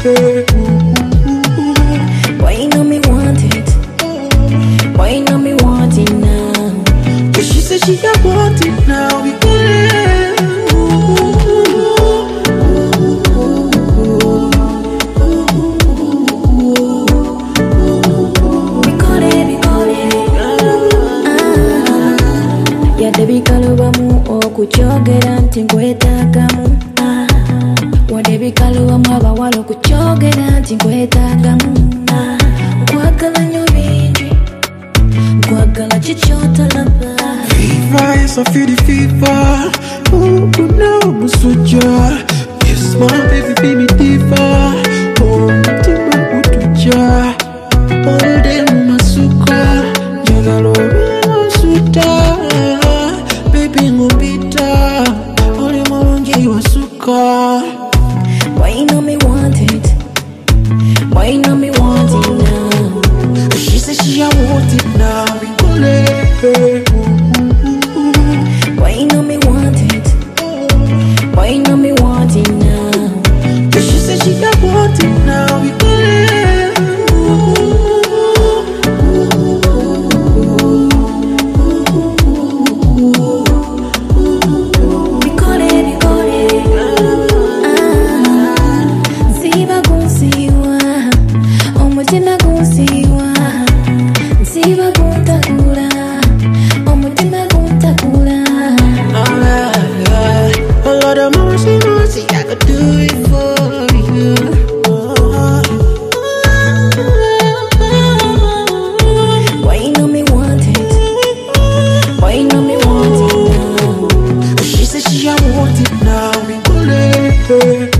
Why you know me want it? Why you know me want it now? Cause she said she got want it now. We Debi kalubamu okuchogera nti nkwetagamu Wadebi kalubamu abawala okuchogera nti nkwetagamu Nkwagala nnyo bingi nkwagala kikyotalaba fever, yes I feel the fever. Oh, now I'm a soldier. Yes, my baby, be me diva. Oh, mutima utuja. All day masuka. Jagalo suta. Baby ngubita. Ole molongi wasuka. Why you know me want it? Why you know me want it now? She said she a want it now. We go let Why you know me want it? Why you know me want it now? she said she got want it now. We go Nsiba kunsiwa omutima gunsiwa Nsiba kuntakula omutima guntakula a lot of mercy, I could do it for you. Why you know me want it? Why you know me want it now? She said she a want it now. We go let